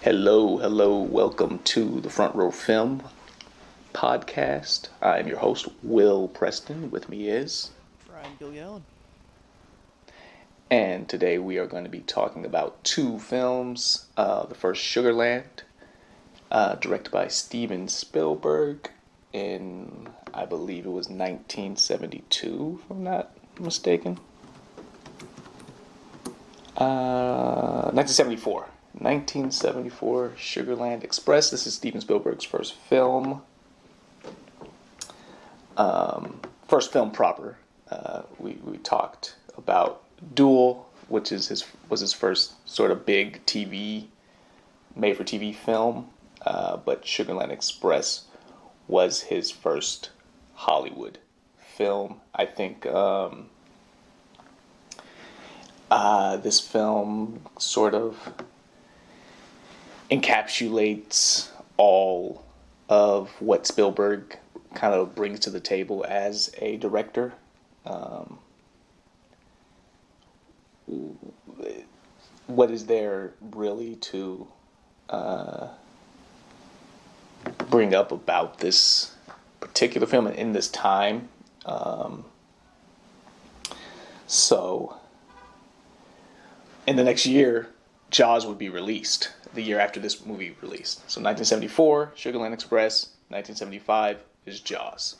Hello, hello, welcome to the Front Row Film podcast. I'm your host, Will Preston. With me is. Brian Gilgallen. And today we are going to be talking about two films. The first, Sugarland, directed by Steven Spielberg in, I believe it was 1972, if I'm not mistaken. 1974. 1974, Sugarland Express. This is Steven Spielberg's first film. First film proper. We talked about Duel, which was his first sort of big TV, made-for-TV film. But Sugarland Express was his first Hollywood film. I think this film sort of encapsulates all of what Spielberg kind of brings to the table as a director. What is there really to bring up about this particular film in this time? So, in the next year, Jaws would be released, the year after this movie released. So 1974, Sugarland Express. 1975 is Jaws.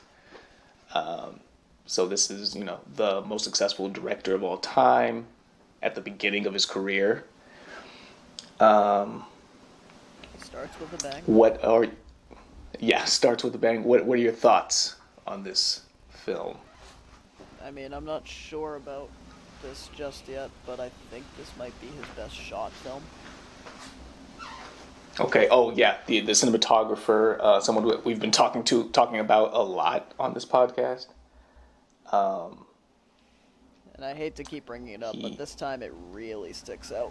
So this is, the most successful director of all time at the beginning of his career. Starts with a bang. Starts with a bang. What are your thoughts on this film? I mean, I'm not sure about this just yet, but I think this might be his best shot film. Okay. Oh yeah, the cinematographer, someone we've been talking about a lot on this podcast. And I hate to keep bringing it up, but this time it really sticks out.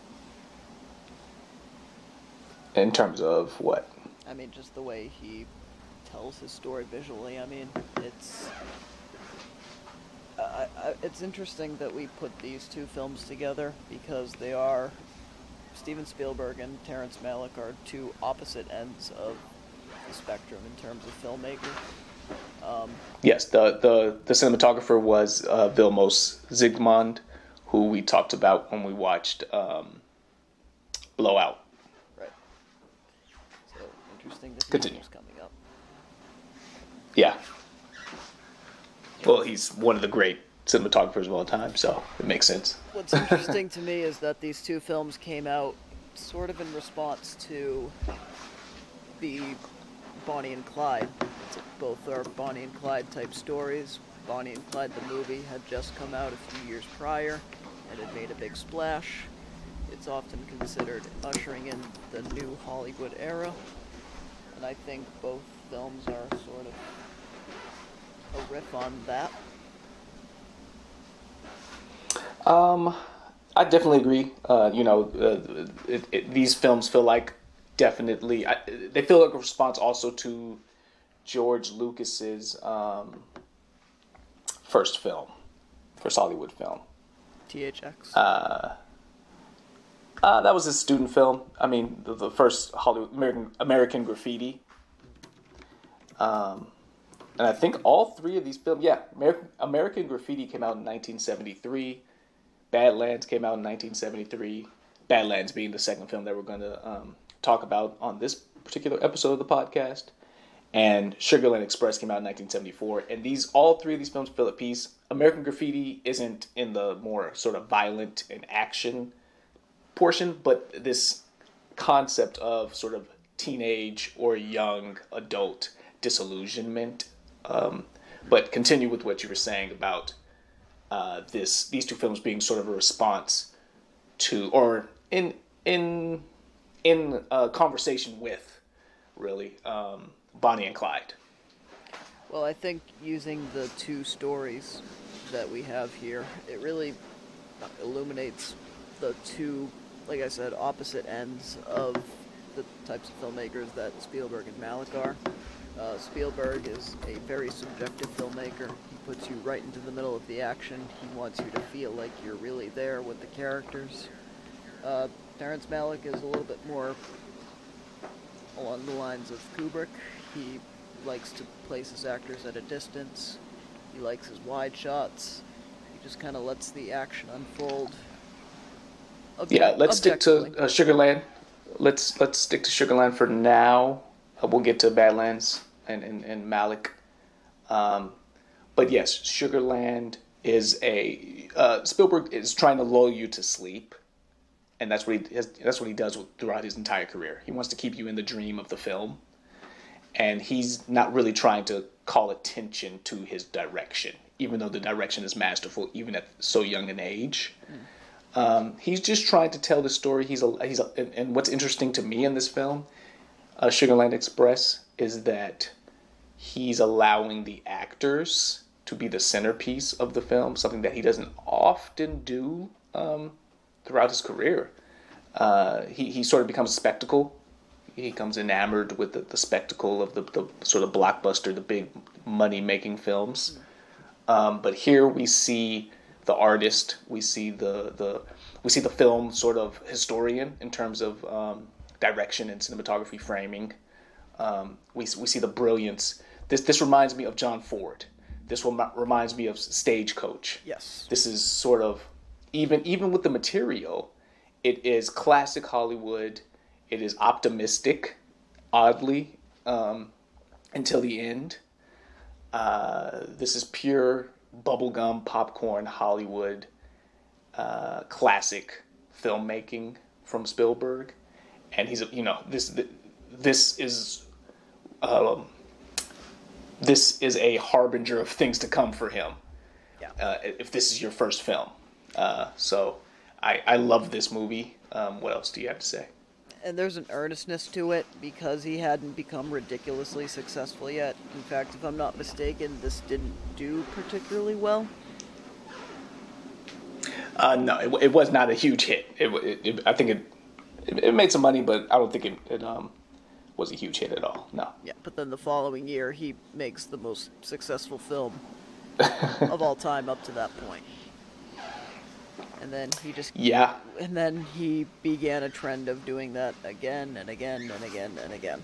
In terms of what? I mean, just the way he tells his story visually. I mean, it's interesting that we put these two films together because they are Steven Spielberg and Terrence Malick are two opposite ends of the spectrum in terms of filmmaker. Yes, the cinematographer was Vilmos Zsigmond, who we talked about when we watched Blowout. Right. So interesting that Continue. he's coming up. Yeah. Well, he's one of the great cinematographers of all time, so it makes sense. What's interesting to me is that these two films came out sort of in response to the Bonnie and Clyde. Both are Bonnie and Clyde type stories. Bonnie and Clyde, the movie, had just come out a few years prior and had made a big splash. It's often considered ushering in the new Hollywood era, and I think both films are sort of a riff on that. I definitely agree. These films feel like they feel like a response also to George Lucas's first Hollywood film. THX. That was his student film. I mean, the first Hollywood American Graffiti. And I think all three of these films, American Graffiti came out in 1973. Badlands came out in 1973. Badlands being the second film that we're going to talk about on this particular episode of the podcast. And Sugarland Express came out in 1974. And all three of these films fill a piece. American Graffiti isn't in the more sort of violent and action portion, but this concept of sort of teenage or young adult disillusionment. But continue with what you were saying about these two films being sort of a response to, or in conversation with, really, Bonnie and Clyde. Well, I think using the two stories that we have here, it really illuminates the two, like I said, opposite ends of the types of filmmakers that Spielberg and Malick are. Spielberg is a very subjective filmmaker. He puts you right into the middle of the action. He wants you to feel like you're really there with the characters. Terrence Malick is a little bit more along the lines of Kubrick. He likes to place his actors at a distance. He likes his wide shots. He just kind of lets the action unfold. Yeah, let's stick to Sugarland. Let's stick to Sugarland for now. We'll get to Badlands and Malick. But yes, Sugarland is Spielberg is trying to lull you to sleep, and that's what he does throughout his entire career. He wants to keep you in the dream of the film, and he's not really trying to call attention to his direction, even though the direction is masterful, even at so young an age. He's just trying to tell the story. And what's interesting to me in this film, Sugarland Express, is that he's allowing the actors to be the centerpiece of the film, something that he doesn't often do throughout his career. He sort of becomes a spectacle. He becomes enamored with the spectacle of the sort of blockbuster, the big money-making films. But here we see the artist, we see the film sort of historian in terms of direction and cinematography framing. We see the brilliance. This reminds me of John Ford. This reminds me of Stagecoach. Yes. This is sort of even with the material, it is classic Hollywood. It is optimistic, oddly, until the end. This is pure bubblegum popcorn Hollywood classic filmmaking from Spielberg, and he's this is a harbinger of things to come for him. Yeah. If this is your first film, so I love this movie. What else do you have to say? And there's an earnestness to it because he hadn't become ridiculously successful yet. In fact, if I'm not mistaken, this didn't do particularly well. No, it was not a huge hit. I think it made some money, but I don't think it was a huge hit at all. No. Yeah, but then the following year, he makes the most successful film of all time up to that point. And then he just... Yeah. And then he began a trend of doing that again and again and again and again.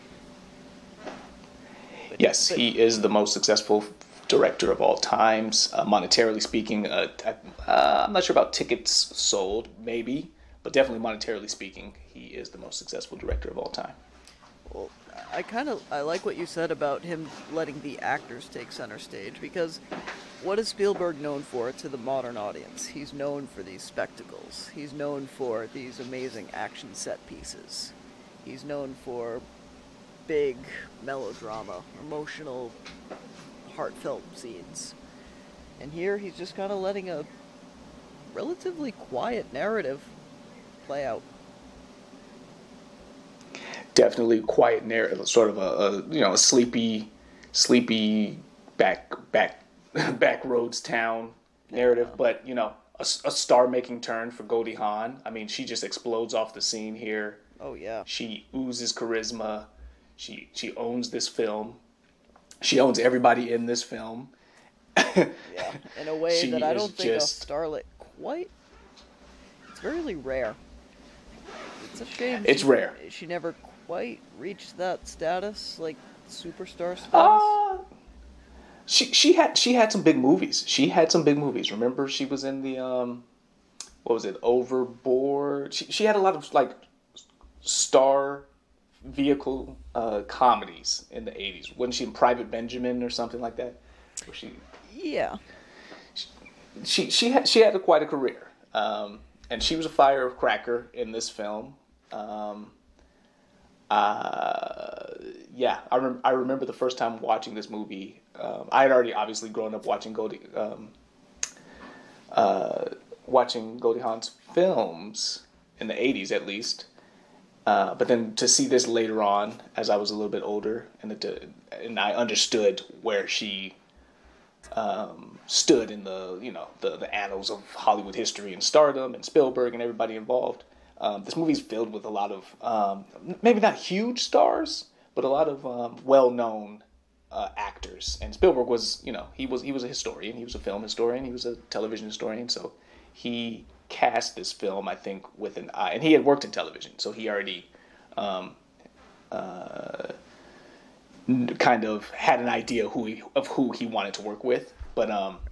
Yes, he is the most successful director of all times, monetarily speaking. I'm not sure about tickets sold, maybe, but definitely monetarily speaking, he is the most successful director of all time. Well, I like what you said about him letting the actors take center stage, because what is Spielberg known for to the modern audience? He's known for these spectacles. He's known for these amazing action set pieces. He's known for big melodrama, emotional, heartfelt scenes. And here he's just kind of letting a relatively quiet narrative play out. Definitely quiet narrative, sort of a sleepy back roads town narrative, but a star-making turn for Goldie Hawn. I mean, she just explodes off the scene here. Oh yeah. She oozes charisma. She owns this film. She owns everybody in this film. Yeah, in a way that I don't think a starlet quite. It's very rare. It's a shame. It's rare. She never quite reached that status, like superstar status. She had some big movies. Remember, she was in the what was it? Overboard. She had a lot of like star vehicle comedies in the 80s. Wasn't she in Private Benjamin or something like that? Where yeah. She had quite a career, and she was a firecracker in this film. Yeah, I remember the first time watching this movie. I had already obviously grown up watching Goldie Hawn's films in the 80s at least. But then to see this later on, as I was a little bit older, and I understood where she stood in the annals of Hollywood history and stardom and Spielberg and everybody involved. This movie's filled with a lot of maybe not huge stars, but a lot of well-known actors. And Spielberg was, he was a historian. He was a film historian. He was a television historian. So he cast this film, I think, with an eye, and he had worked in television, so he already kind of had an idea of who he wanted to work with. But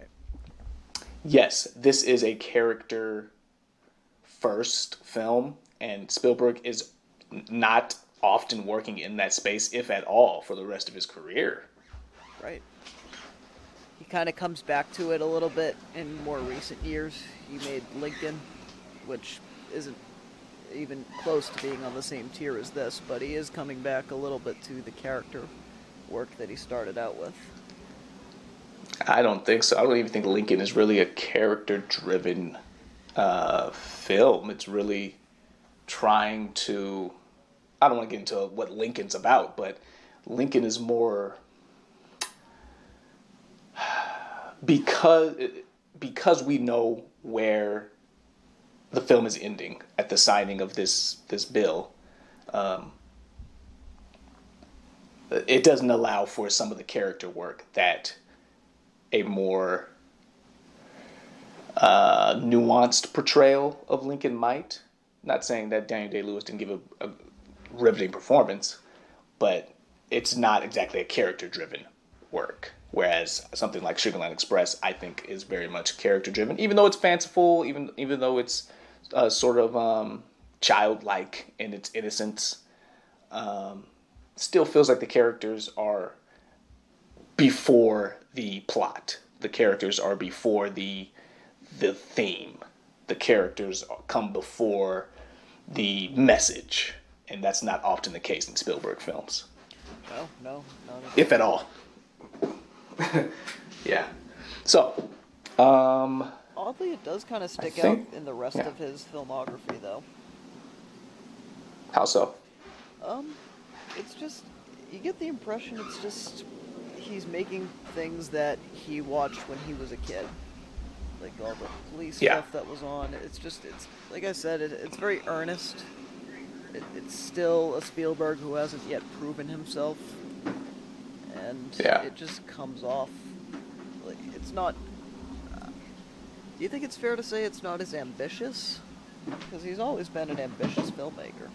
yes, this is a character first film, and Spielberg is not often working in that space, if at all, for the rest of his career. Right. He kind of comes back to it a little bit in more recent years. He made Lincoln, which isn't even close to being on the same tier as this, but he is coming back a little bit to the character work that he started out with. I don't think so. I don't even think Lincoln is really a character-driven film. It's really trying to... I don't want to get into what Lincoln's about, but Lincoln is more... Because we know where the film is ending at the signing of this bill, it doesn't allow for some of the character work that a more nuanced portrayal of Lincoln might. Not saying that Daniel Day-Lewis didn't give a riveting performance, but it's not exactly a character-driven work. Whereas something like Sugarland Express, I think, is very much character-driven, even though it's fanciful, even though it's sort of childlike in its innocence. Still feels like the characters are before the plot. The characters are before the theme. The characters come before the message, and that's not often the case in Spielberg films. No, if at all. Yeah. So, oddly, it does kind of stick out in the rest of his filmography, though. How so? It's just, you get the impression it's just, he's making things that he watched when he was a kid. Like all the police stuff that was on. It's like I said, it's very earnest. It's still a Spielberg who hasn't yet proven himself. And it just comes off, like, it's not, do you think it's fair to say it's not as ambitious? Because he's always been an ambitious filmmaker.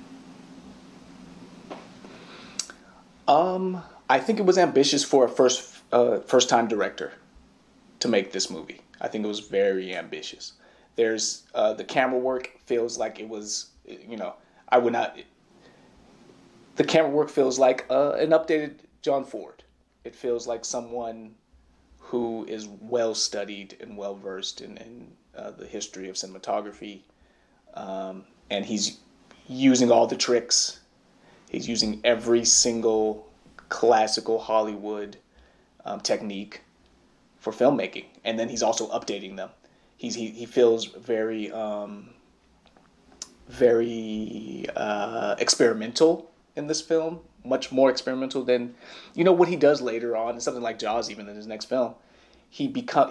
I think it was ambitious for a first-time director to make this movie. I think it was very ambitious. There's, the camera work feels like it was, I would not, the camera work feels like an updated John Ford. It feels like someone who is well-studied and well-versed in the history of cinematography. And he's using all the tricks. He's using every single classical Hollywood technique for filmmaking. And then he's also updating them. He feels very, very experimental in this film. Much more experimental than, what he does later on in something like Jaws, even in his next film. He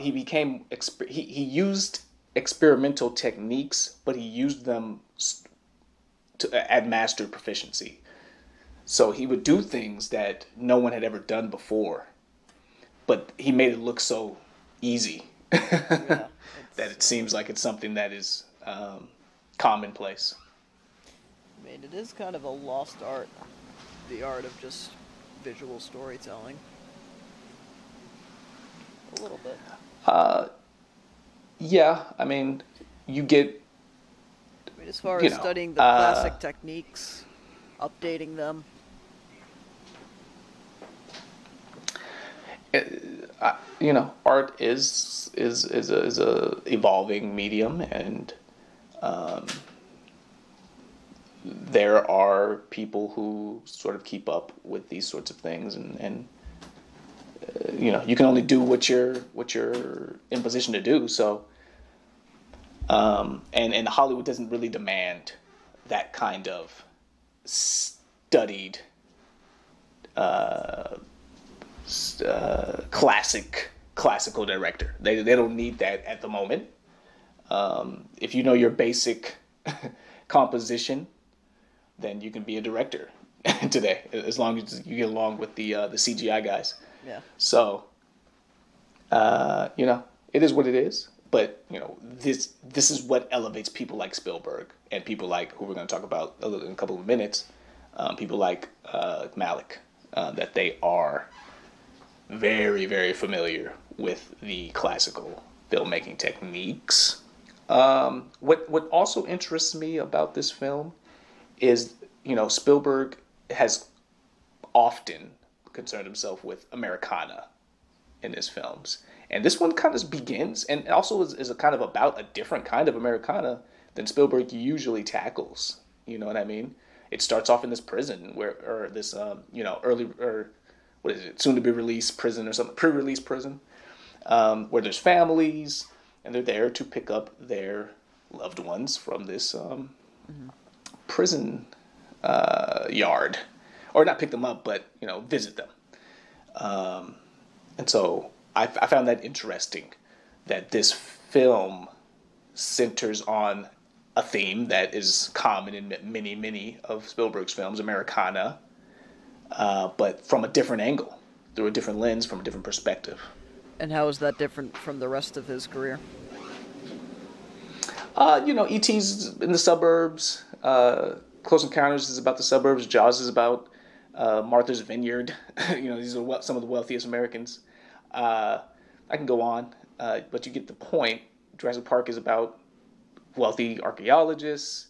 used experimental techniques, but he used them at master proficiency. So he would do things that no one had ever done before, but he made it look so easy that it seems like it's something that is commonplace. I mean, it is kind of a lost art. The art of just visual storytelling. A little bit. Yeah, I mean, you get... as far as studying the classic techniques, updating them. Art is a evolving medium, and there are people who sort of keep up with these sorts of things, and you can only do what you're in position to do. So, and Hollywood doesn't really demand that kind of studied, classical director. They don't need that at the moment. If you know your basic composition, then you can be a director today, as long as you get along with the CGI guys. Yeah. So, it is what it is. but this is what elevates people like Spielberg and people like who we're going to talk about in a couple of minutes. People like Malick, that they are very, very familiar with the classical filmmaking techniques. What also interests me about this film is, Spielberg has often concerned himself with Americana in his films. And this one kind of begins, and also is a kind of about a different kind of Americana than Spielberg usually tackles. You know what I mean? It starts off in this prison or this, early, or what is it, soon to be released prison or something, pre-release prison, where there's families, and they're there to pick up their loved ones from this prison yard, or not pick them up, but visit them. And so I found that interesting, that this film centers on a theme that is common in many, many of Spielberg's films, Americana, but from a different angle, through a different lens, from a different perspective. And how is that different from the rest of his career? E.T.'s in the suburbs. Close Encounters is about the suburbs. Jaws is about Martha's Vineyard. These are some of the wealthiest Americans. I can go on, but you get the point. Jurassic Park is about wealthy archaeologists.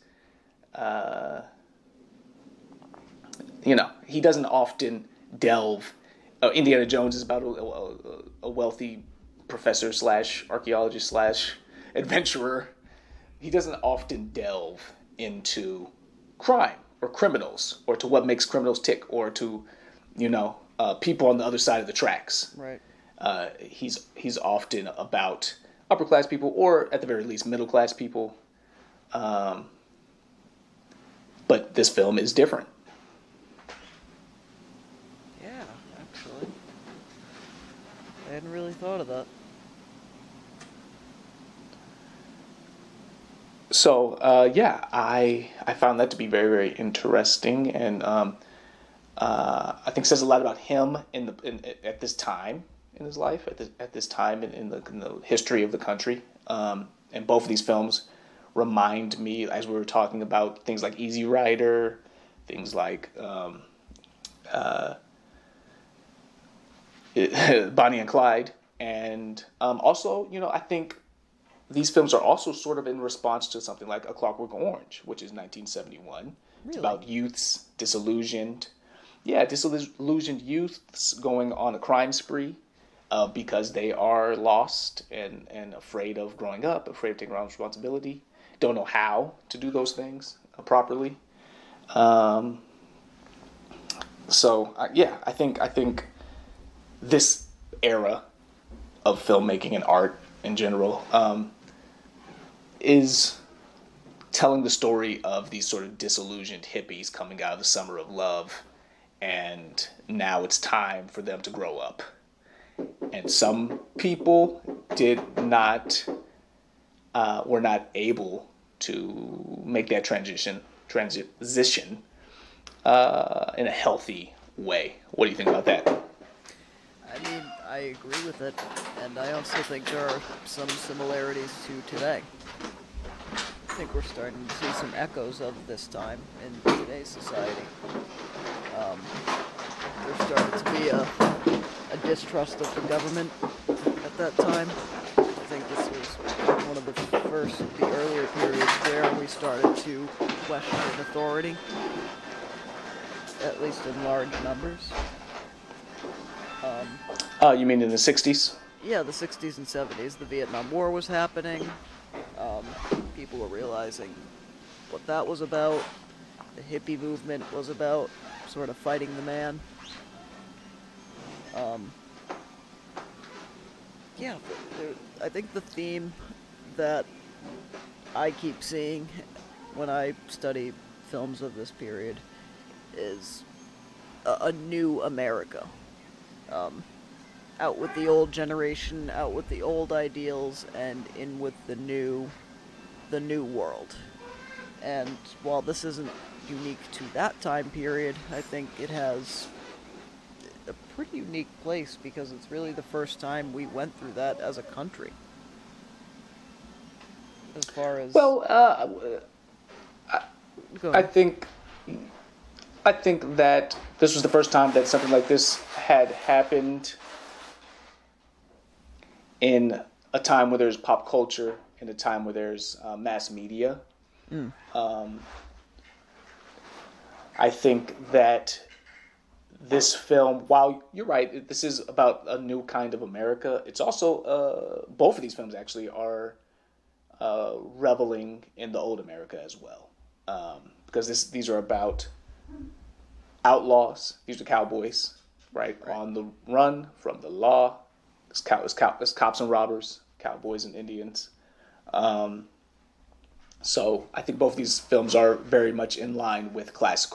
He doesn't often delve. Indiana Jones is about a wealthy professor / archaeologist / adventurer. He doesn't often delve into crime or criminals, or to what makes criminals tick, or to people on the other side of the tracks. Right. He's often about upper class people, or at the very least middle class people. But this film is different. Yeah, actually, I hadn't really thought of that. So I found that to be very, very interesting, and I think says a lot about him at this time in his life, at this time in the history of the country. And both of these films remind me, as we were talking about, things like Easy Rider, things like Bonnie and Clyde, and also, I think these films are also sort of in response to something like A Clockwork Orange, which is 1971. Really? It's about youths disillusioned. Yeah, disillusioned youths going on a crime spree because they are lost and afraid of growing up, afraid of taking on responsibility, don't know how to do those things properly. I think this era of filmmaking and art in general is telling the story of these sort of disillusioned hippies coming out of the summer of love, and now it's time for them to grow up. And some people were not able to make that transition in a healthy way. What do you think about that? I mean, I agree with it, and I also think there are some similarities to today. I think we're starting to see some echoes of this time in today's society. There started to be a distrust of the government at that time. I think this was one of the earlier periods where we started to question authority, at least in large numbers. You mean in the 60s? Yeah, the 60s and 70s. The Vietnam War was happening. People were realizing what that was about. The hippie movement was about sort of fighting the man. I think the theme that I keep seeing when I study films of this period is a new America. Out with the old generation, out with the old ideals, and in with the new world. And while this isn't unique to that time period, I think it has a pretty unique place because it's really the first time we went through that as a country. as far as Well, go I ahead. think I think that this was the first time that something like this had happened in a time where there's pop culture, in a time where there's mass media. Mm. I think that this film, while you're right, this is about a new kind of America. It's also both of these films actually are reveling in the old America as well, because these are about outlaws. These are cowboys, right, on the run from the law. It's cops and robbers, cowboys and Indians. So I think both of these films are very much in line with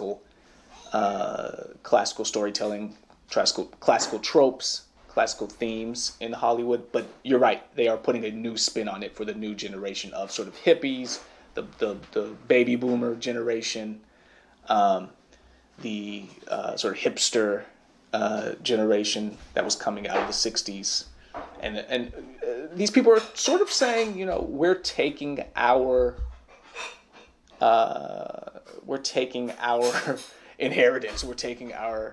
classical storytelling, classical tropes, classical themes in Hollywood. But you're right; they are putting a new spin on it for the new generation of sort of hippies, the baby boomer generation, the sort of hipster generation that was coming out of the '60s, and these people are sort of saying, we're taking our inheritance, we're taking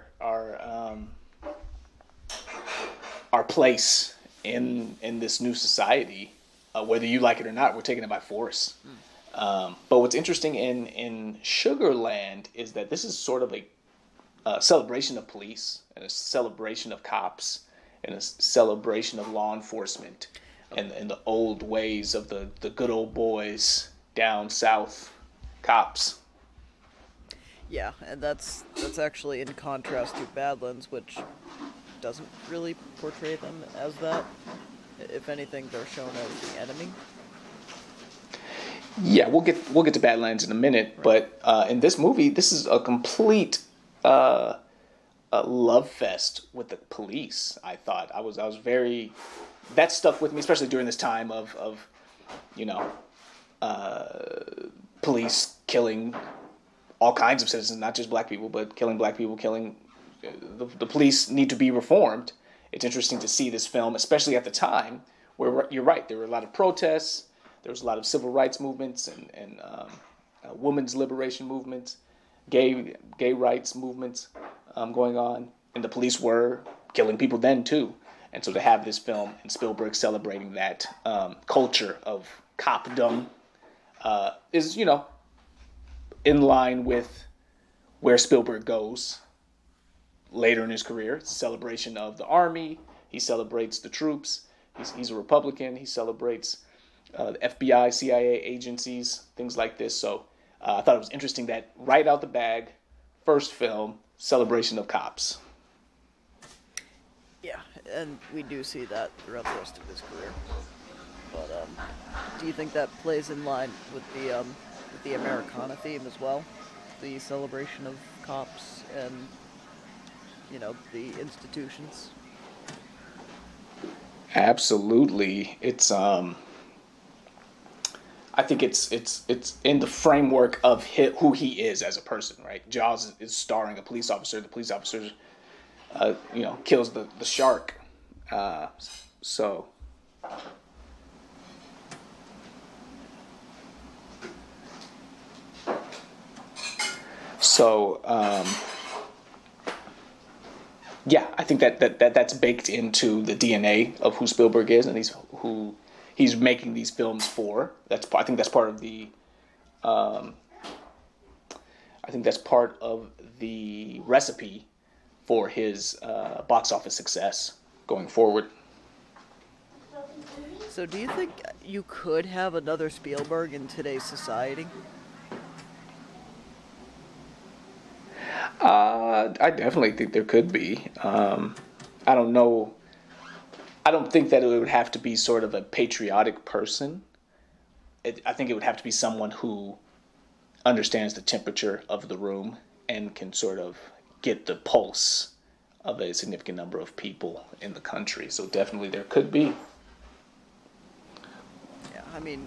our place in this new society, whether you like it or not. We're taking it by force. But what's interesting in Sugarland is that this is sort of a celebration of police and a celebration of cops and a celebration of law enforcement and the old ways of the good old boys down south cops. Yeah, and that's actually in contrast to Badlands, which doesn't really portray them as that. If anything, they're shown as the enemy. Yeah, we'll get to Badlands in a minute, Right. but in this movie, this is a complete love fest with the police. I thought I was very that stuck with me, especially during this time of you know police killing all kinds of citizens, not just black people, but killing black people, killing the police need to be reformed. It's interesting to see this film, especially at the time where you're right. There were a lot of protests. There was a lot of civil rights movements and women's liberation movements, gay rights movements going on, and the police were killing people then too. And so to have this film and Spielberg celebrating that culture of copdom is in line with where Spielberg goes later in his career. It's a celebration of the army. He celebrates the troops. He's a Republican. He celebrates the FBI, CIA agencies, things like this. So I thought it was interesting that right out the bag, first film, celebration of cops. Yeah, and we do see that throughout the rest of his career. But do you think that plays in line with the Americana theme as well? The celebration of cops and the institutions. Absolutely, I think it's in the framework of who he is as a person, right? Jaws is starring a police officer. The police officer, kills the shark. Uh, so so yeah, I think that's baked into the DNA of who Spielberg is, and who he's making these films for. I think that's part of the I think that's part of the recipe for his box office success going forward. So, do you think you could have another Spielberg in today's society? I definitely think there could be. I don't know. I don't think that it would have to be sort of a patriotic person. I think it would have to be someone who understands the temperature of the room and can sort of get the pulse of a significant number of people in the country. So definitely there could be. Yeah, I mean,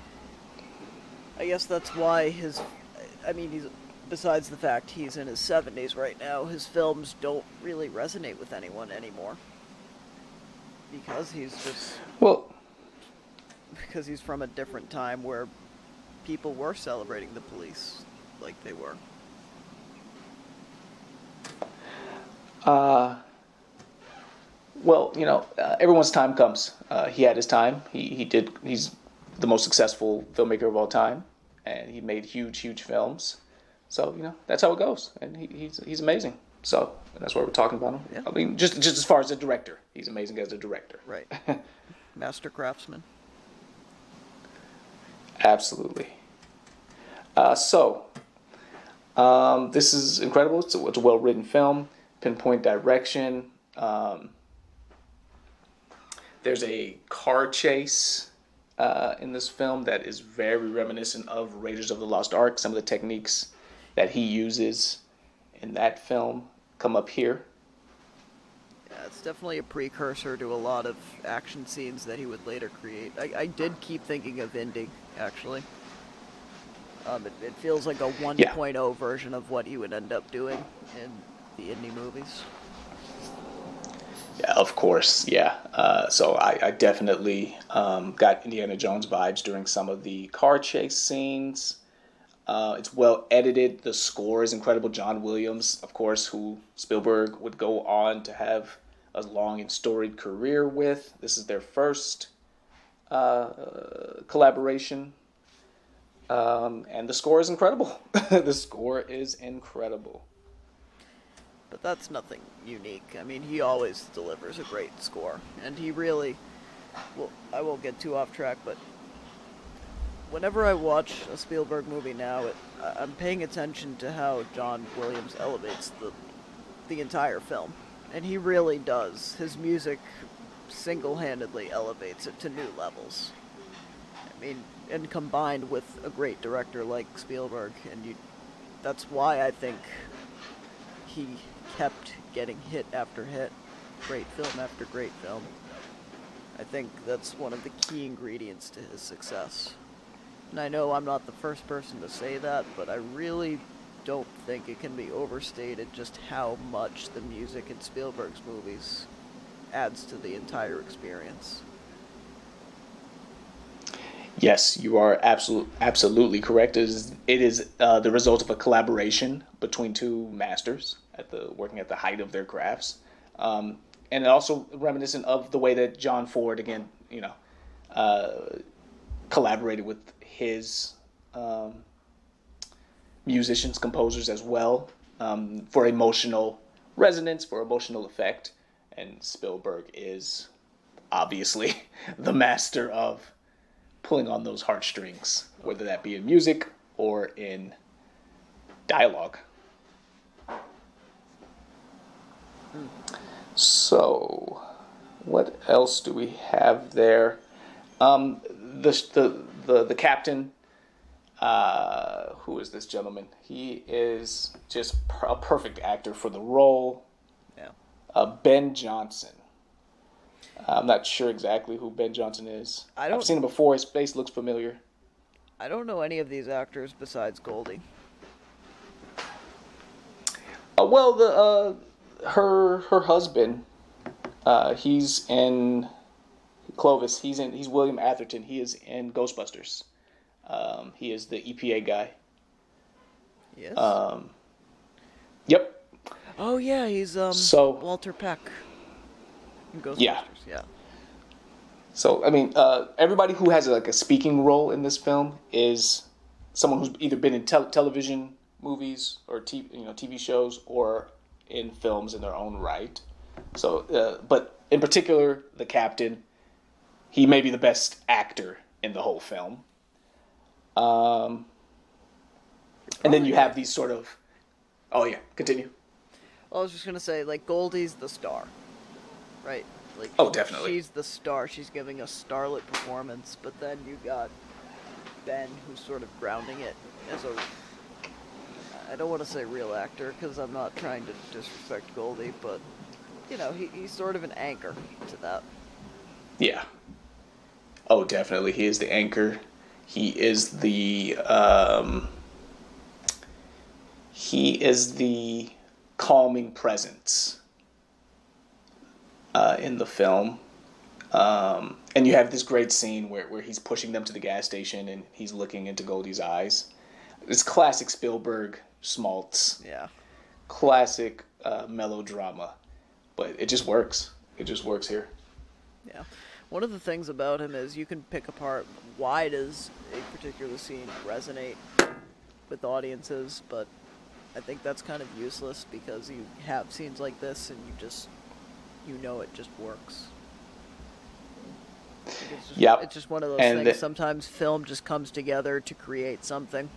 I guess that's why his. I mean, he's. Besides the fact he's in his 70s right now, his films don't really resonate with anyone anymore. Because he's just. Well, because he's from a different time where people were celebrating the police like they were. Well, everyone's time comes. He had his time. He did. He's the most successful filmmaker of all time, and he made huge films. So that's how it goes, and he's amazing. So that's why we're talking about him. Yeah. I mean, just as far as a director, he's amazing as a director. Right. Master craftsman. Absolutely. This is incredible. It's a well-written film, pinpoint direction. There's a car chase in this film that is very reminiscent of Raiders of the Lost Ark. Some of the techniques that he uses in that film come up here. Yeah, it's definitely a precursor to a lot of action scenes that he would later create. I did keep thinking of Indy, actually. It feels like a 1.0 version of what he would end up doing in the Indy movies. Yeah, of course, yeah. So I definitely got Indiana Jones vibes during some of the car chase scenes. It's well edited. The score is incredible. John Williams, of course, who Spielberg would go on to have a long and storied career with. This is their first collaboration. And the score is incredible. The score is incredible. But that's nothing unique. I mean, he always delivers a great score. And he really... Well, I won't get too off track, but whenever I watch a Spielberg movie now, I'm paying attention to how John Williams elevates the entire film. And he really does. His music single-handedly elevates it to new levels. I mean, and combined with a great director like Spielberg, and that's why I think he kept getting hit after hit, great film after great film. I think that's one of the key ingredients to his success. And I know I'm not the first person to say that, but I really don't think it can be overstated just how much the music in Spielberg's movies adds to the entire experience. Yes, you are absolutely correct. It is the result of a collaboration between two masters working at the height of their crafts, and also reminiscent of the way that John Ford again, collaborated with his musicians, composers as well, for emotional resonance, for emotional effect. And Spielberg is obviously the master of pulling on those heartstrings, whether that be in music or in dialogue. So, what else do we have there? The captain, who is this gentleman? He is just a perfect actor for the role. Yeah. Ben Johnson. I'm not sure exactly who Ben Johnson is. I've seen him before. His face looks familiar. I don't know any of these actors besides Goldie. Her husband, he's in Clovis. He's William Atherton. He is in Ghostbusters. He is the EPA guy. Yes. Yep. Oh yeah, he's Walter Peck. In Ghostbusters. Yeah. So I mean, everybody who has a speaking role in this film is someone who's either been in television, movies, or TV shows, or in films in their own right. So, but in particular, the captain, he may be the best actor in the whole film. And then you have these sort of... Oh, yeah. Continue. I was just going to say, Goldie's the star, right? Definitely. She's the star. She's giving a starlit performance, but then you got Ben, who's sort of grounding it as a... I don't want to say real actor, because I'm not trying to disrespect Goldie, but, he's sort of an anchor to that. Yeah. Oh, definitely. He is the anchor. He is the calming presence in the film. And you have this great scene where he's pushing them to the gas station and he's looking into Goldie's eyes. It's classic Spielberg schmaltz. Yeah. Classic melodrama. But it just works. It just works here. Yeah. One of the things about him is you can pick apart why does a particular scene resonate with audiences, but I think that's kind of useless because you have scenes like this and you know it just works. Yep. It's just one of those things. Sometimes film just comes together to create something.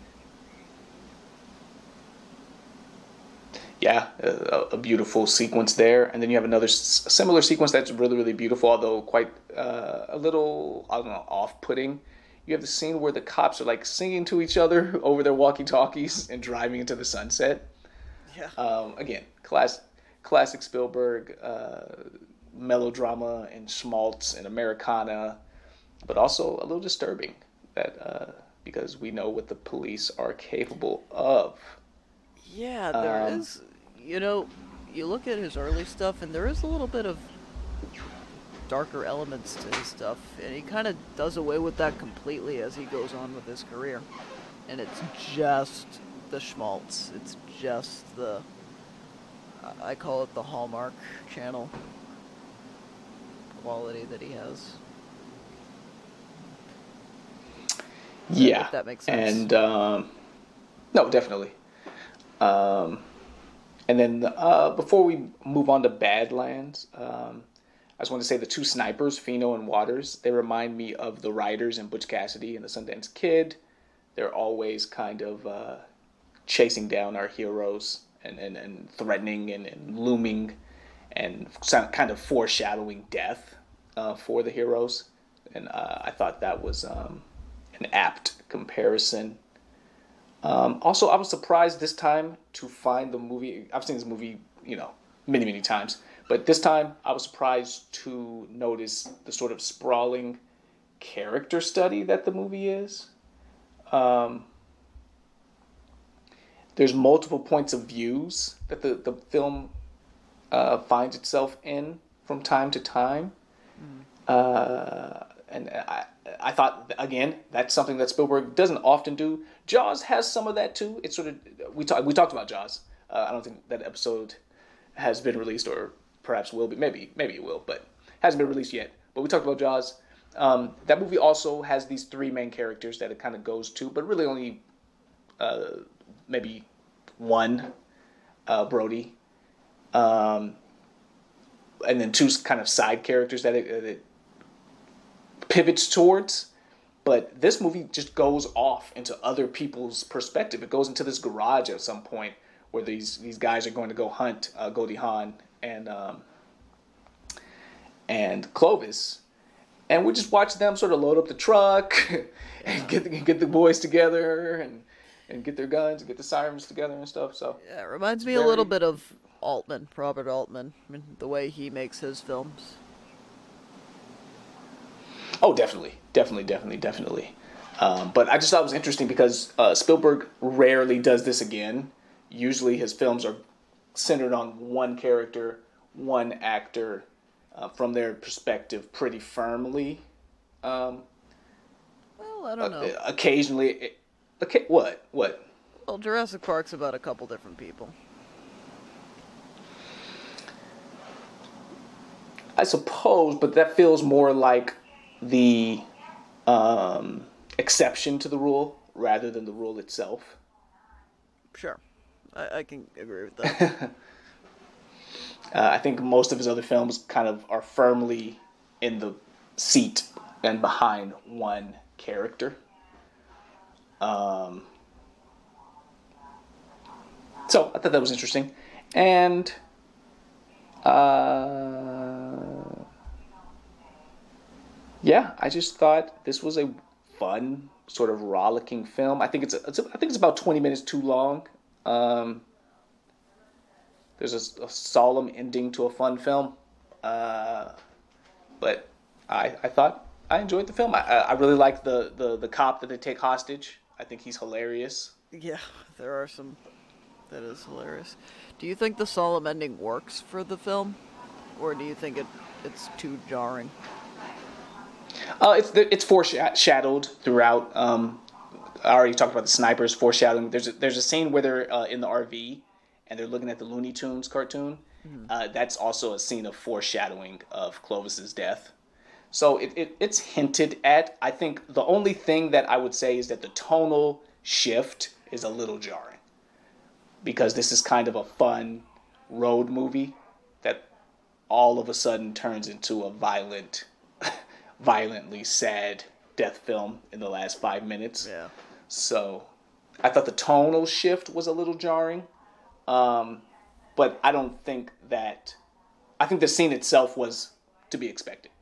Yeah, a beautiful sequence there. And then you have another similar sequence that's really, really beautiful, although quite a little, I don't know, off-putting. You have the scene where the cops are like singing to each other over their walkie-talkies and driving into the sunset. Yeah. Again, classic Spielberg melodrama and schmaltz and Americana, but also a little disturbing that because we know what the police are capable of. Yeah, there is. You know, you look at his early stuff, and there is a little bit of darker elements to his stuff, and he kind of does away with that completely as he goes on with his career. And it's just the schmaltz. It's just the, I call it the Hallmark Channel quality that he has. Yeah, if that makes sense. And no, definitely. And then before we move on to Badlands, I just want to say the two snipers, Fino and Waters, they remind me of the writers in Butch Cassidy and the Sundance Kid. They're always kind of chasing down our heroes and threatening and looming and kind of foreshadowing death for the heroes. And I thought that was an apt comparison. Also, I was surprised this time to find the movie. I've seen this movie, many, many times. But this time, I was surprised to notice the sort of sprawling character study that the movie is. There's multiple points of views that the film finds itself in from time to time. And I thought, again, that's something that Spielberg doesn't often do. Jaws has some of that too. It's sort of we talked about Jaws. I don't think that episode has been released, or perhaps will be. Maybe it will, but hasn't been released yet. But we talked about Jaws. That movie also has these three main characters that it kind of goes to, but really only maybe one, Brody, and then two kind of side characters that it pivots towards. But this movie just goes off into other people's perspective. It goes into this garage at some point where these guys are going to go hunt Goldie Hawn and Clovis, and we just watch them sort of load up the truck and get the boys together and get their guns and get the sirens together and stuff. So yeah, it reminds me a little bit of Altman, Robert Altman, the way he makes his films. Oh, definitely. But I just thought it was interesting because Spielberg rarely does this again. Usually his films are centered on one character, one actor, from their perspective pretty firmly. Well, I don't know. Occasionally... What? Well, Jurassic Park's about a couple different people. I suppose, but that feels more like the exception to the rule rather than the rule itself. Sure. I can agree with that. I think most of his other films kind of are firmly in the seat and behind one character. So I thought that was interesting. And yeah, I just thought this was a fun, sort of rollicking film. I think it's about 20 minutes too long. There's a solemn ending to a fun film, but I thought I enjoyed the film. I really like the cop that they take hostage. I think he's hilarious. Yeah, there are some. That is hilarious. Do you think the solemn ending works for the film, or do you think it's too jarring? It's foreshadowed throughout. I already talked about the snipers foreshadowing. There's a scene where they're in the RV and they're looking at the Looney Tunes cartoon. That's also a scene of foreshadowing of Clovis's death. So it's hinted at. I think the only thing that I would say is that the tonal shift is a little jarring, because this is kind of a fun road movie that all of a sudden turns into a violently sad death film in the last 5 minutes. Yeah. So I thought the tonal shift was a little jarring. But I don't think that... I think the scene itself was to be expected.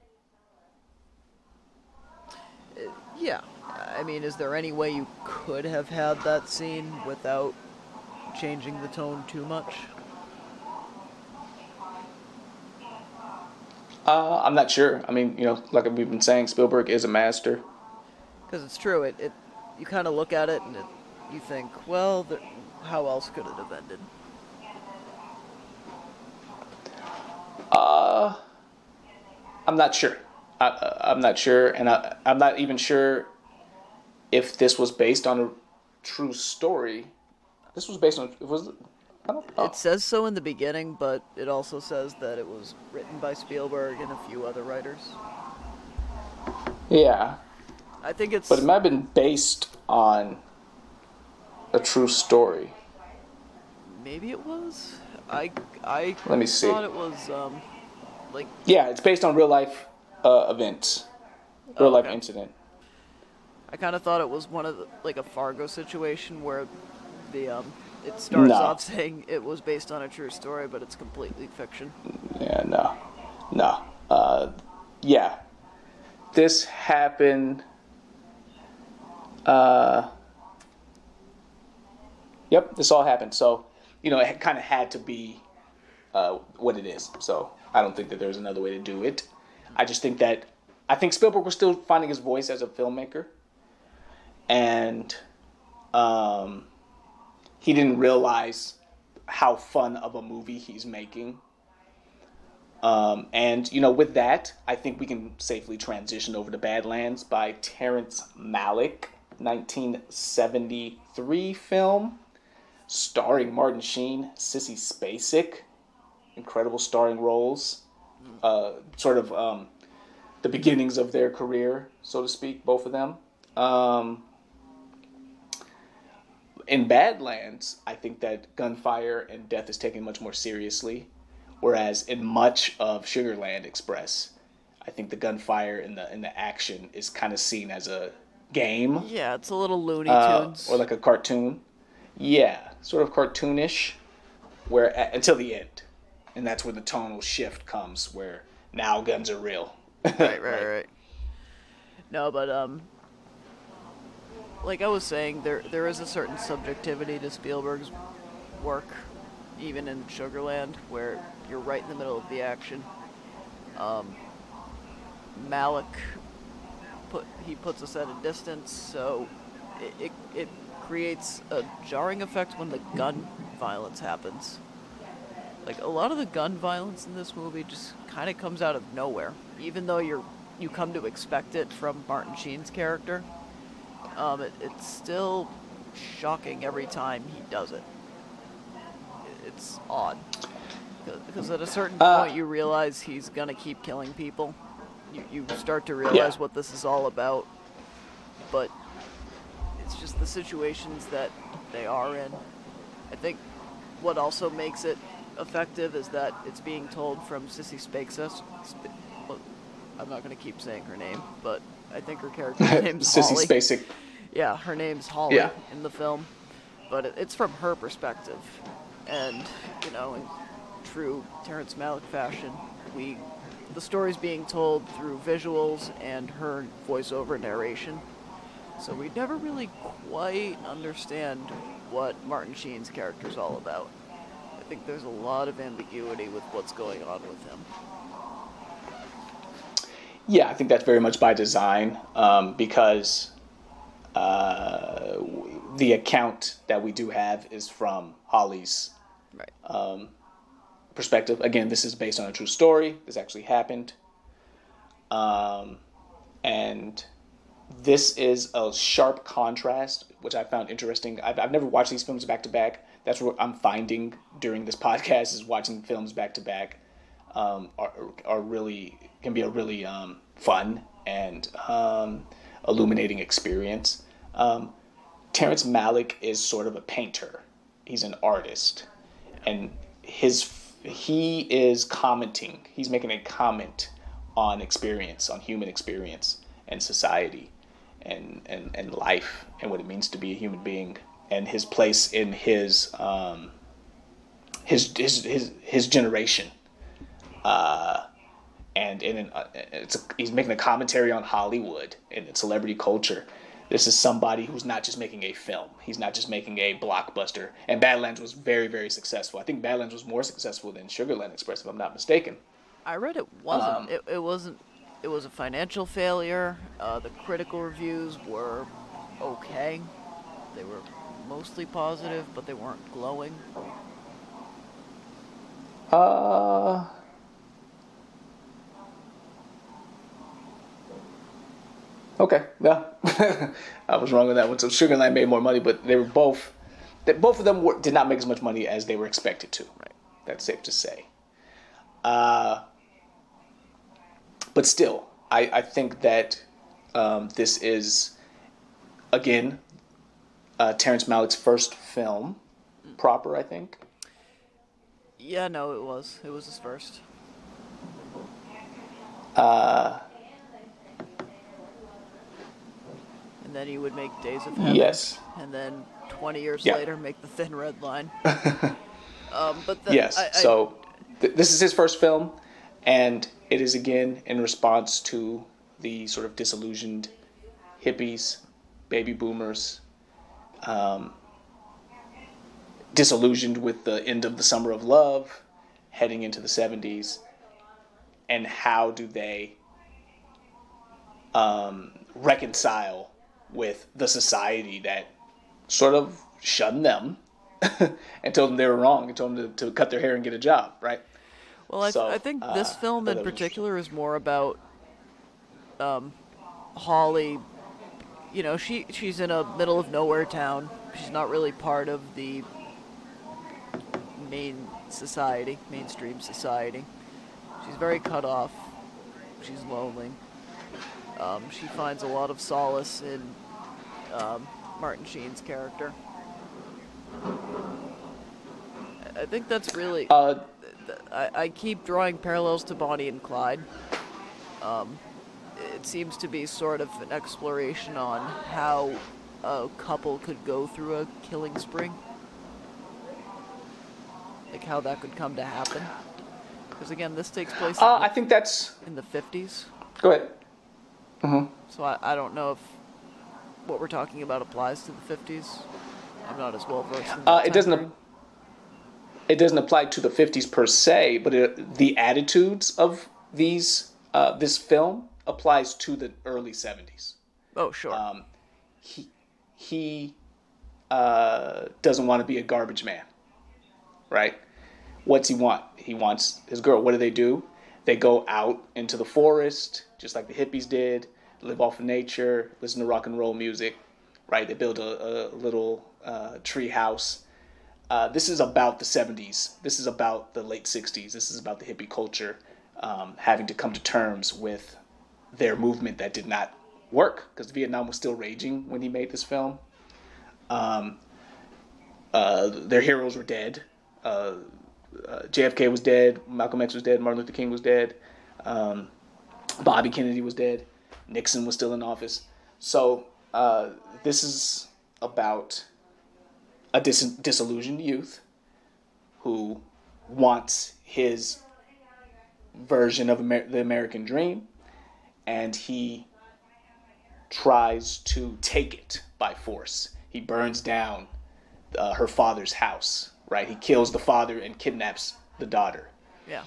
Yeah. I mean, is there any way you could have had that scene without changing the tone too much? I'm not sure. I mean, like we've been saying, Spielberg is a master. Because it's true. It you kind of look at it and you think, well, how else could it have ended? I'm not sure. I'm not sure, and I'm not even sure if this was based on a true story. This was based on... I don't know. It says so in the beginning, but it also says that it was written by Spielberg and a few other writers. Yeah. I think it's... But it might have been based on a true story. Maybe it was? I Let me see. thought it was, like... Yeah, it's based on real life events. Real life okay. incident. I kind of thought it was one of the, like a Fargo situation where the it starts off saying it was based on a true story, but it's completely fiction. Yeah, no. Yeah. This happened... Yep, this all happened. So, it kind of had to be what it is. So, I don't think that there's another way to do it. I just think that... I think Spielberg was still finding his voice as a filmmaker. And he didn't realize how fun of a movie he's making. And, with that, I think we can safely transition over to Badlands by Terrence Malick, 1973 film, starring Martin Sheen, Sissy Spacek, incredible starring roles, the beginnings of their career, so to speak, both of them. In Badlands, I think that gunfire and death is taken much more seriously, whereas in much of Sugarland Express, I think the gunfire and the action is kind of seen as a game. Yeah, it's a little Looney Tunes. Or like a cartoon. Yeah, sort of cartoonish, until the end. And that's where the tonal shift comes, where now guns are real. Right. No, but like I was saying, there is a certain subjectivity to Spielberg's work, even in Sugarland, where you're right in the middle of the action. Malick puts us at a distance, so it creates a jarring effect when the gun violence happens. Like, a lot of the gun violence in this movie just kind of comes out of nowhere, even though you come to expect it from Martin Sheen's character. It's still shocking every time he does it. It's odd. Because at a certain point you realize he's going to keep killing people. You start to realize what this is all about. But it's just the situations that they are in. I think what also makes it effective is that it's being told from Sissy Spacek. I'm not going to keep saying her name, but I think her character's name's Sissy Holly. Spacek. Yeah, her name's Holly in the film, but it's from her perspective, and in true Terrence Malick fashion, the story's being told through visuals and her voiceover narration, so we never really quite understand what Martin Sheen's character's all about. I think there's a lot of ambiguity with what's going on with him. Yeah, I think that's very much by design, because the account that we do have is from Holly's perspective. Again, this is based on a true story. This actually happened. And this is a sharp contrast, which I found interesting. I've never watched these films back to back. That's what I'm finding during this podcast is watching films back to back are really can be a really fun and illuminating experience. Terrence Malick is sort of a painter. He's an artist, and he is commenting. He's making a comment on experience, on human experience and society, and life, and what it means to be a human being, and his place in his generation. And he's making a commentary on Hollywood and celebrity culture. This is somebody who's not just making a film. He's not just making a blockbuster. And Badlands was very, very successful. I think Badlands was more successful than Sugarland Express, if I'm not mistaken. I read it wasn't. It wasn't. It was a financial failure. The critical reviews were okay. They were mostly positive, but they weren't glowing. Okay, yeah. I was wrong on that one. So Sugarland made more money, but both of them did not make as much money as they were expected to. Right. That's safe to say. But still, I think that this is, again, Terrence Malick's first film proper, I think. Yeah, no, it was. It was his first. And then he would make Days of Heaven. Yes. And then 20 years Yeah. later, make The Thin Red Line. Yes. So this is his first film, and it is again in response to the sort of disillusioned hippies, baby boomers, disillusioned with the end of the Summer of Love, heading into the 70s, and how do they reconcile with the society that sort of shunned them and told them they were wrong and told them to cut their hair and get a job, right? Well, I think this film in particular is more about Holly. You know, she's in a middle of nowhere town. She's not really part of the mainstream society. She's very cut off. She's lonely. She finds a lot of solace in Martin Sheen's character. I think that's really... I keep drawing parallels to Bonnie and Clyde. It seems to be sort of an exploration on how a couple could go through a killing spree. Like how that could come to happen. Because again, this takes place I think that's... in the 50s. Go ahead. Mm-hmm. So I don't know if what we're talking about applies to the 50s. I'm not as well versed in that it doesn't. It doesn't apply to the 50s per se, but the attitudes of this film applies to the early 70s. Oh, sure. He doesn't want to be a garbage man, right? What's he want? He wants his girl. What do? They go out into the forest, just like the hippies did, live off of nature, listen to rock and roll music, right? They build a little tree house. This is about the 70s. This is about the late 60s. This is about the hippie culture having to come to terms with their movement that did not work because Vietnam was still raging when he made this film. Their heroes were dead. JFK was dead. Malcolm X was dead. Martin Luther King was dead. Bobby Kennedy was dead. Nixon was still in office. So this is about a disillusioned youth who wants his version of the American dream, and he tries to take it by force. He burns down her father's house, right? He kills the father and kidnaps the daughter. Yeah.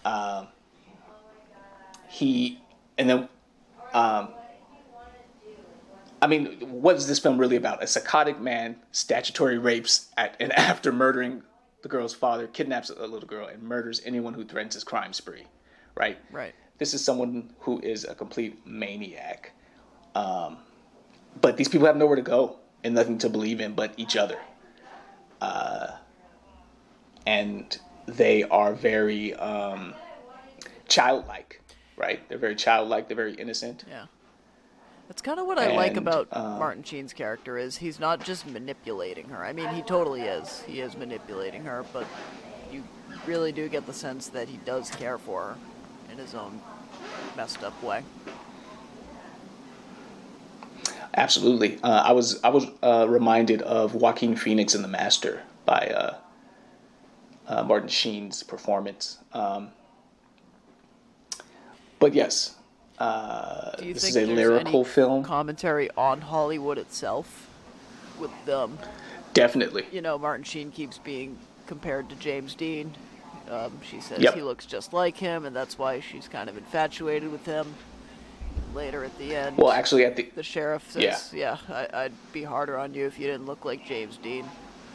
I mean, what is this film really about? A psychotic man statutory rapes and after murdering the girl's father, kidnaps a little girl and murders anyone who threatens his crime spree, right? Right. this is someone who is a complete maniac. But these people have nowhere to go and nothing to believe in but each other. And they are very childlike, right? They're very childlike. They're very innocent. Yeah. That's kind of what I like about Martin Sheen's character is he's not just manipulating her. I mean, he totally is. He is manipulating her, but you really do get the sense that he does care for her in his own messed up way. Absolutely. I was reminded of Joaquin Phoenix in The Master by Martin Sheen's performance. But yes, Do you this think is a there's lyrical any film. commentary on Hollywood itself? With Definitely. Martin Sheen keeps being compared to James Dean. She says Yep. he looks just like him, and that's why she's kind of infatuated with him. Later at the end, Well, actually, at the sheriff says, "Yeah, I'd be harder on you if you didn't look like James Dean."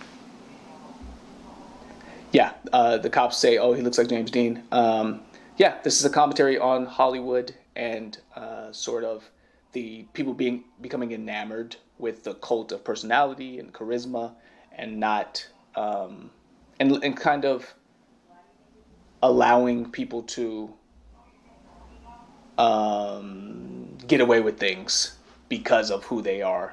the cops say, "Oh, he looks like James Dean." This is a commentary on Hollywood and sort of the people becoming enamored with the cult of personality and charisma, and not and kind of allowing people to get away with things because of who they are.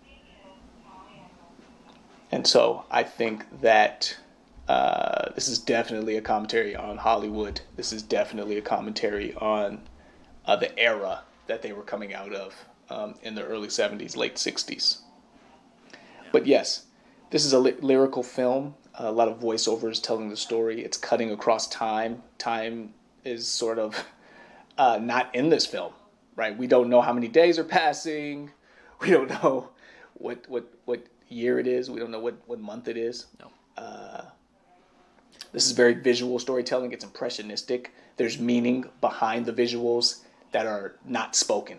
And so I think that this is definitely a commentary on Hollywood. This is definitely a commentary on the era that they were coming out of in the early 70s, late 60s. But yes, this is a lyrical film, a lot of voiceovers telling the story. It's cutting across time. Time is sort of not in this film, right? We don't know how many days are passing. We don't know what year it is. We don't know what month it is. No. This is very visual storytelling. It's impressionistic. There's meaning behind the visuals that are not spoken.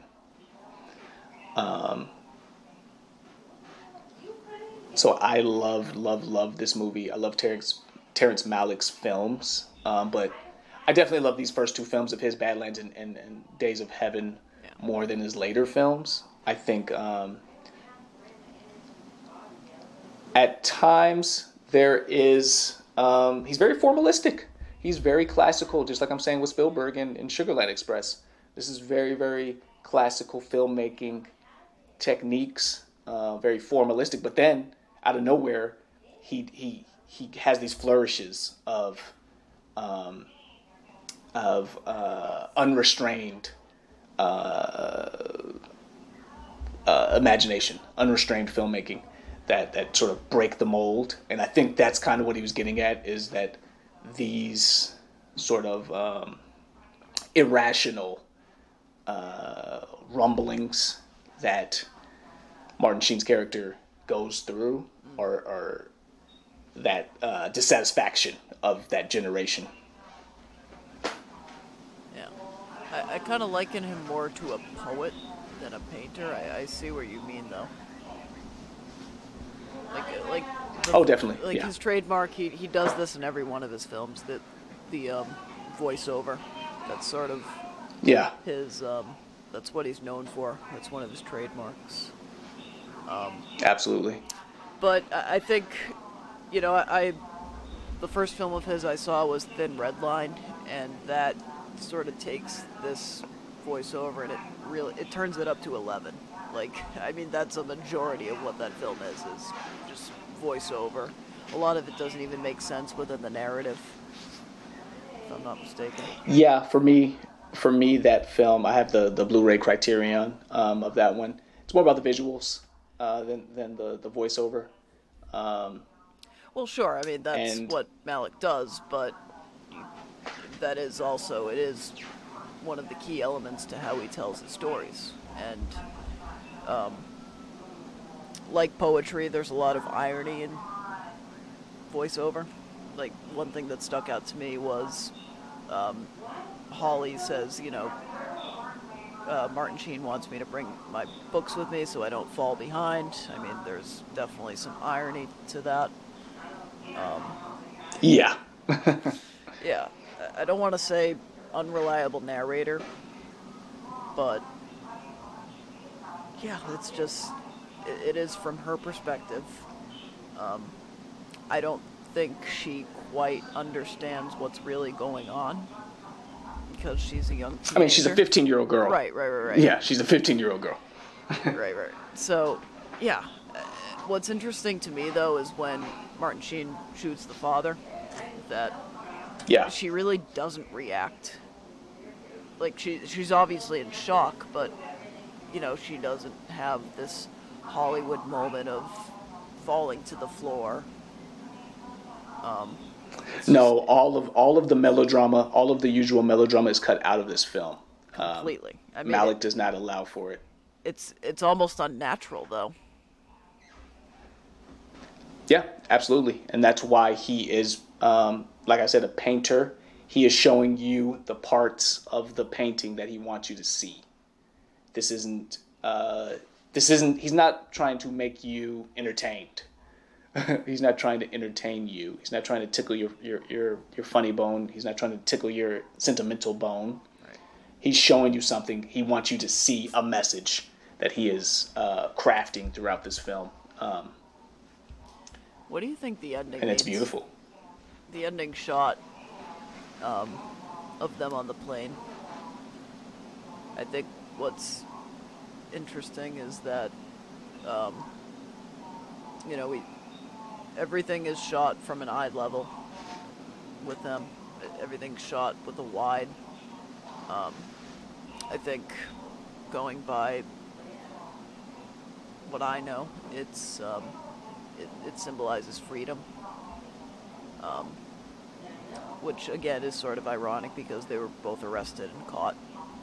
So I love this movie. I love Terrence Malick's films, but I definitely love these first two films of his, Badlands and Days of Heaven, more than his later films. I think at times there is he's very formalistic. He's very classical, just like I'm saying with Spielberg in Sugarland Express. This is very, very classical filmmaking techniques, very formalistic. But then, out of nowhere, he has these flourishes of unrestrained imagination, unrestrained filmmaking that sort of break the mold. And I think that's kind of what he was getting at, is that these sort of irrational rumblings that Martin Sheen's character goes through, or that dissatisfaction of that generation. Yeah. I kind of liken him more to a poet than a painter. I see what you mean, though. Definitely. Like his trademark, he does this in every one of his films. That the voiceover, that's sort of his. That's what he's known for. That's one of his trademarks. Absolutely. But I think, the first film of his I saw was Thin Red Line, and that sort of takes this voiceover and it turns it up to 11. Like, I mean, that's a majority of what that film is just voiceover. A lot of it doesn't even make sense within the narrative, if I'm not mistaken. Yeah, for me, that film, I have the Blu-ray Criterion of that one. It's more about the visuals than the voiceover. Well, sure. I mean, that's what Malick does, but that is also, it is one of the key elements to how he tells his stories. And like poetry, there's a lot of irony in voiceover. Like, one thing that stuck out to me was Holly says, Martin Sheen wants me to bring my books with me so I don't fall behind. I mean, there's definitely some irony to that. Yeah. Yeah. I don't want to say unreliable narrator, but yeah, it's just it is from her perspective. I don't think she quite understands what's really going on because she's a young teenager. I mean, she's a 15-year-old girl. Right. Yeah, she's a 15-year-old girl. Right. So, yeah. What's interesting to me, though, is when Martin Sheen shoots the father, that she really doesn't react. Like, she's obviously in shock, but, she doesn't have this Hollywood moment of falling to the floor. No, all of the melodrama, all of the usual melodrama is cut out of this film. Completely. I mean, Malick does not allow for it. It's almost unnatural, though. Yeah, absolutely. And that's why he is, like I said, a painter. He is showing you the parts of the painting that he wants you to see. He's not trying to make you entertained. He's not trying to entertain you. He's not trying to tickle your funny bone. He's not trying to tickle your sentimental bone. Right. He's showing you something. He wants you to see a message that he is crafting throughout this film. What do you think the ending and it's means? Beautiful. The ending shot of them on the plane. I think what's interesting is that, everything is shot from an eye level with them. Everything's shot with a wide. I think going by what I know, it symbolizes freedom, which again is sort of ironic because they were both arrested and caught.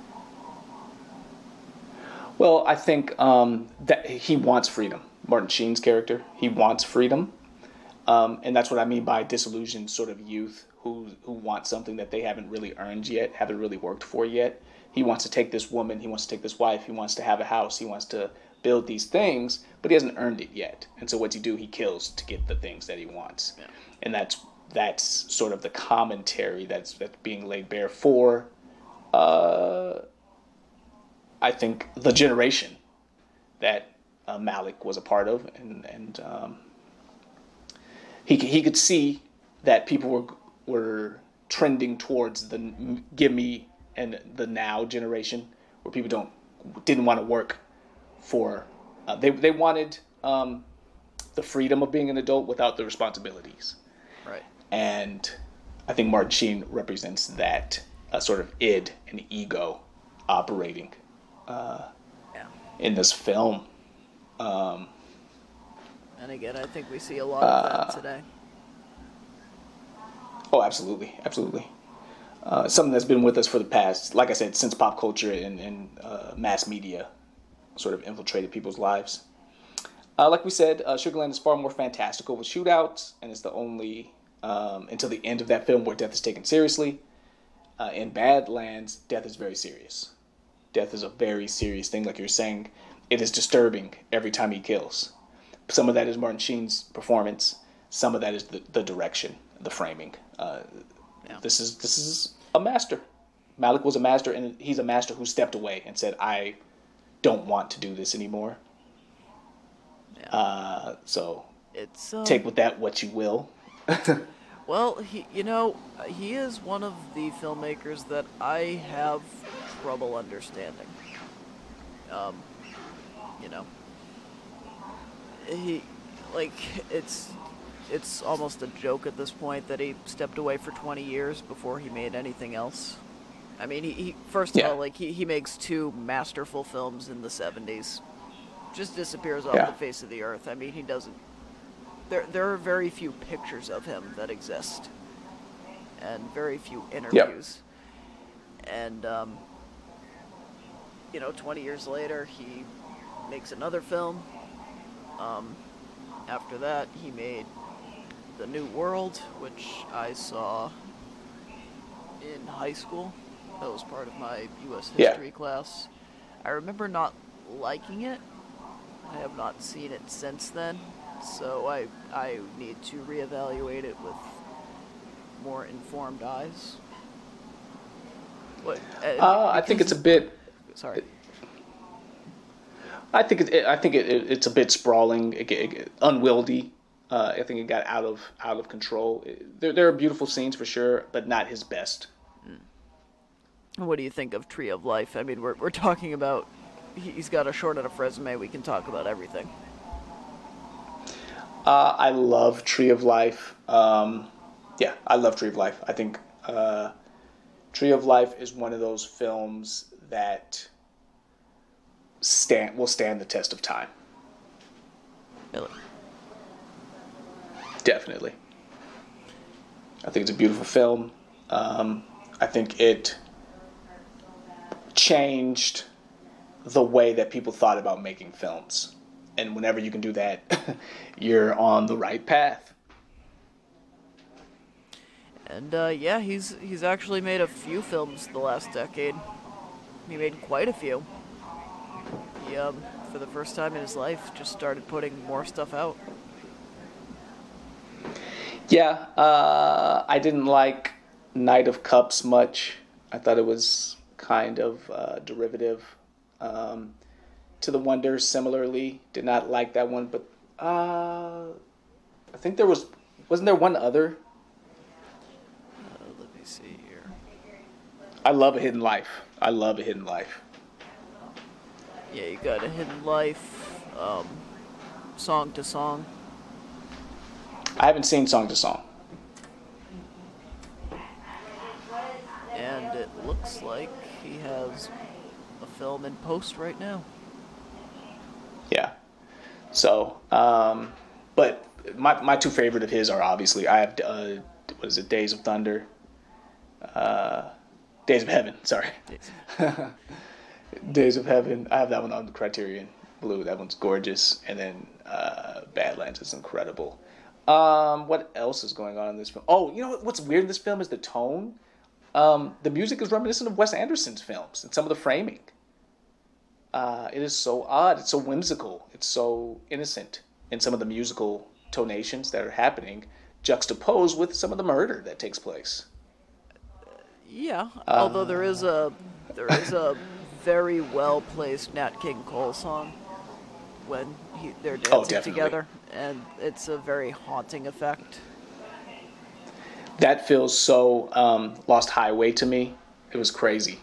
Well, I think that he wants freedom. Martin Sheen's character, he wants freedom. And that's what I mean by disillusioned sort of youth who want something that they haven't really earned yet, haven't really worked for yet. He wants to take this woman, he wants to take this wife, he wants to have a house, he wants to build these things, but he hasn't earned it yet. And so what's he do? He kills to get the things that he wants. Yeah. And that's sort of the commentary that's being laid bare for, I think, the generation that Malick was a part of, and he could see that people were trending towards the gimme and the now generation, where people didn't want to work for. They wanted the freedom of being an adult without the responsibilities. Right. And I think Martin Sheen represents that sort of id and ego operating in this film. And again, I think we see a lot of that today. Oh, absolutely. Something that's been with us for the past, like I said, since pop culture and mass media sort of infiltrated people's lives. Like we said, Sugarland is far more fantastical with shootouts, and it's the only, until the end of that film, where death is taken seriously. In Badlands, death is very serious. Death is a very serious thing. Like you're saying, it is disturbing every time he kills. Some of that is Martin Sheen's performance. Some of that is the direction, the framing. This is a master. Malick was a master, and he's a master who stepped away and said, "I don't want to do this anymore." Yeah. So it's take with that what you will. Well, he is one of the filmmakers that I have trouble understanding. It's almost a joke at this point that he stepped away for 20 years before he made anything else. I mean, he first of all, he makes two masterful films in the 70s. Just disappears off the face of the earth. I mean, he doesn't... There are very few pictures of him that exist. And very few interviews. And, 20 years later, he makes another film. After that, he made The New World, which I saw in high school. That was part of my U.S. history class. I remember not liking it. I have not seen it since then, so I need to reevaluate it with more informed eyes. What? I think it's a bit. Sorry. I think it's a bit sprawling, unwieldy. I think it got out of control. There are beautiful scenes for sure, but not his best. What do you think of Tree of Life? I mean, we're talking about he's got a short enough resume. We can talk about everything. I love Tree of Life. Yeah, I love Tree of Life. I think Tree of Life is one of those films that will stand the test of time. Really? Definitely. I think it's a beautiful film. I think it changed the way that people thought about making films. And whenever you can do that, you're on the right path. And yeah, he's actually made a few films the last decade. He made quite a few. He, for the first time in his life, just started putting more stuff out. Yeah, I didn't like Knight of Cups much. I thought it was kind of derivative. To the Wonder, similarly, did not like that one. But I think wasn't there one other? Let me see here. I love A Hidden Life. I love A Hidden Life. Yeah, you got A Hidden Life, Song to Song. I haven't seen Song to Song. And it looks like he has a film in post right now. Yeah. So, but my two favorite of his are obviously I have what is it? Days of Thunder. Days of Heaven. Sorry. Days of Heaven. I have that one on the Criterion Blue. That one's gorgeous. And then Badlands is incredible. What else is going on in this film? Oh, you know what's weird in this film is the tone. The music is reminiscent of Wes Anderson's films and some of the framing. It is so odd. It's so whimsical. It's so innocent in some of the musical tonations that are happening, juxtaposed with some of the murder that takes place. Yeah, although there is a very well placed Nat King Cole song when they're dancing together, and it's a very haunting effect. That feels so Lost Highway to me. It was crazy.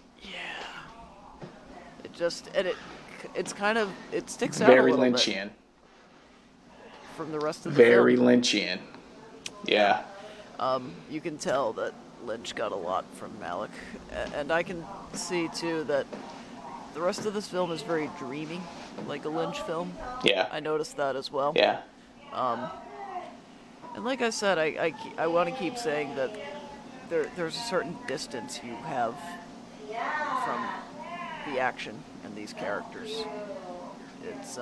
It's kind of, it sticks out very a little Lynchian bit from the rest of the very film. Lynchian. Yeah. You can tell that Lynch got a lot from Malick, and I can see too that the rest of this film is very dreamy, like a Lynch film. Yeah. I noticed that as well. Yeah. And like I said, I want to keep saying that there's a certain distance you have from the action and these characters. It's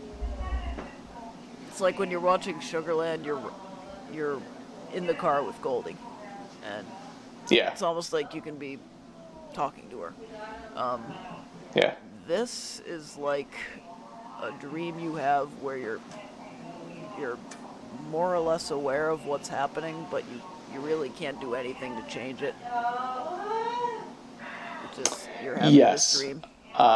like when you're watching Sugarland, you're in the car with Goldie, and Yeah. it's almost like you can be talking to her. Yeah. This is like a dream you have where you're more or less aware of what's happening, but you really can't do anything to change it. It's just you're having Yes. this dream.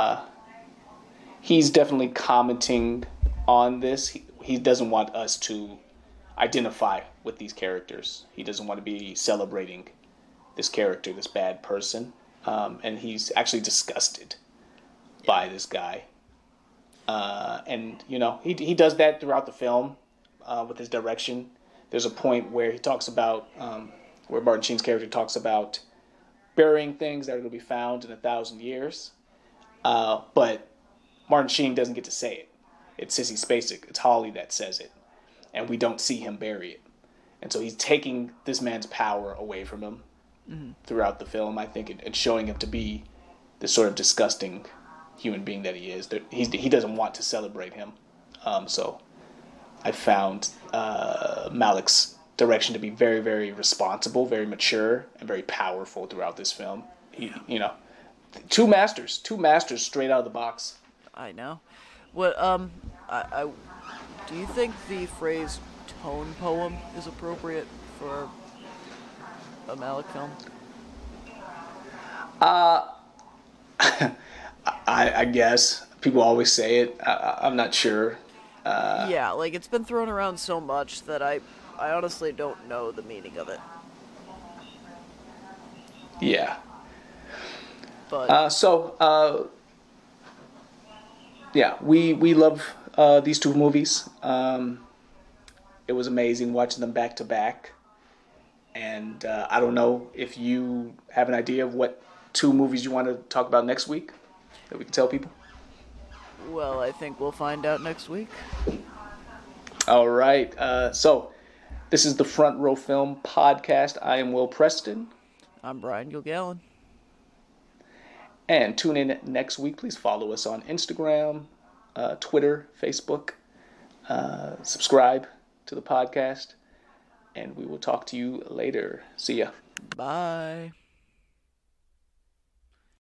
He's definitely commenting on this. He doesn't want us to identify with these characters. He doesn't want to be celebrating this character, this bad person. And he's actually disgusted by this guy. And, you know, he does that throughout the film with his direction. There's a point where he talks about, where Martin Sheen's character talks about burying things that are going to be found in 1,000 years. But Martin Sheen doesn't get to say it. It's Sissy Spacek. It's Holly that says it. And we don't see him bury it. And so he's taking this man's power away from him throughout the film, I think, and showing him to be this sort of disgusting human being that he is. He doesn't want to celebrate him. So I found Malick's direction to be very, very responsible, very mature, and very powerful throughout this film. You know, two masters straight out of the box. I know. What I do you think the phrase tone poem is appropriate for a Malick film? I guess people always say it. I'm not sure. Yeah, like it's been thrown around so much that I honestly don't know the meaning of it. Yeah. But Yeah, we love these two movies. It was amazing watching them back to back. And I don't know if you have an idea of what two movies you want to talk about next week that we can tell people. well, I think we'll find out next week. All right. So this is the Front Row Film Podcast. I am Will Preston. I'm Brian Gilgallen. And tune in next week. Please follow us on Instagram, Twitter, Facebook. Subscribe to the podcast. And we will talk to you later. See ya. Bye.